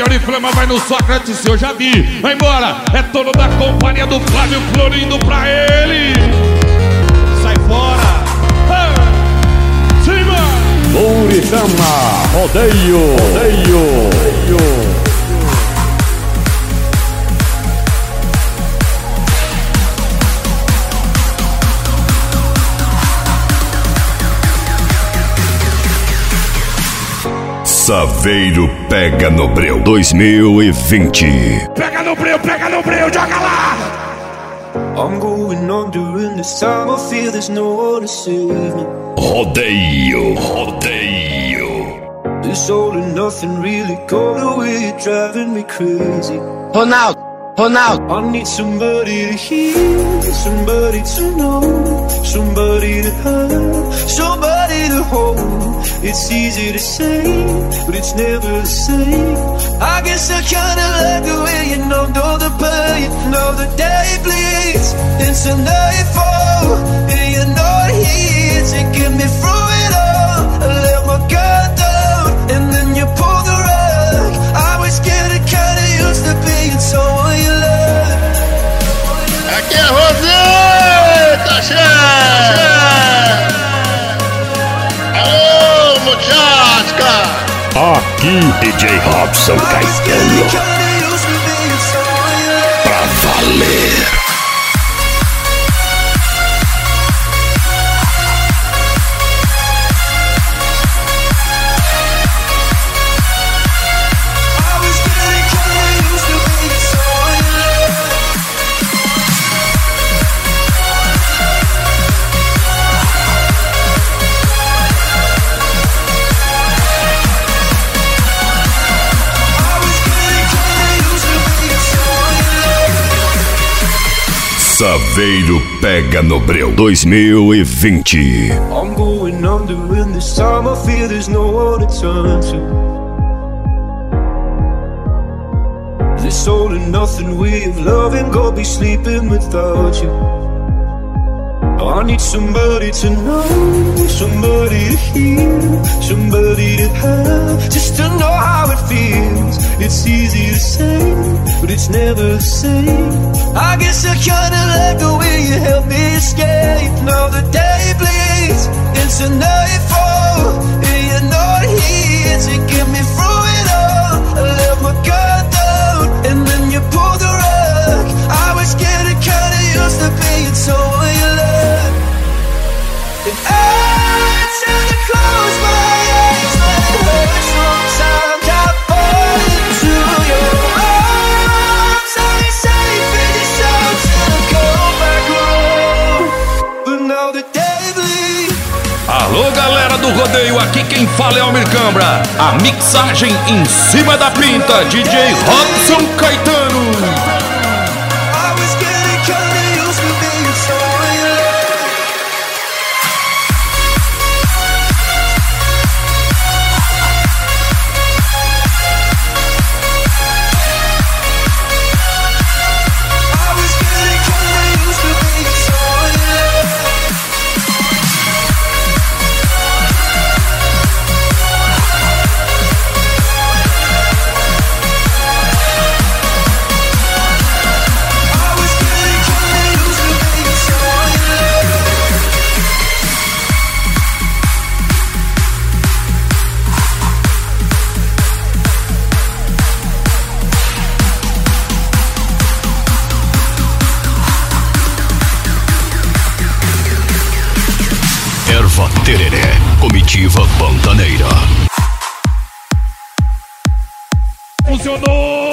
de Oriflama vai no Sócrates, eu já vi. Vai embora, é dono da companhia do Flávio Florindo pra ele. Sai fora. Cima. Oriflama, rodeio. Saveiro Pega no Breu 2020. Pega no breu, joga lá! I'm going on during this time. I feel there's no one to save me. Rodeio. This all and nothing really got away, driving me crazy. Ronaldo. I need somebody to hear, somebody to know, somebody to have, somebody to hold. It's easy to say, but it's never the same. I guess I kinda like the way you know the pain. Know the day bleeds into nightfall, and you're not here to get me through it all. I let my guard down, and then you pull the rug. I was getting kinda used to being someone you love. Aqui é Rosita, chefe! Alô, muchacha! Aqui DJ Robson Caetano. Pra valer. Saveiro Pega no Breu 2020. I'm going under in this time. I feel there's no one to turn to. This all and nothing way of loving, go be sleeping without you. I need somebody to know, somebody to hear, somebody to have, just to know how it feels. It's easy to say, but it's never the same. I guess I kinda like the way you help me escape. Now the day bleeds into nightfall, and you're not here to get me through it all. I let my guard down, and then you pull the rug. I was getting kinda used to being someone you love. And every time I close my eyes, let it hurt sometimes. I fall into your arms. I ain't safe in this house till I go back home. But now the day bleeds. Alô, galera do rodeio, aqui quem fala é Almir Cambra. A mixagem em cima da pinta, DJ Robson Caetano. I was getting kinda used to being someone you love. Erva Tereré, Comitiva Pantaneira. Funcionou!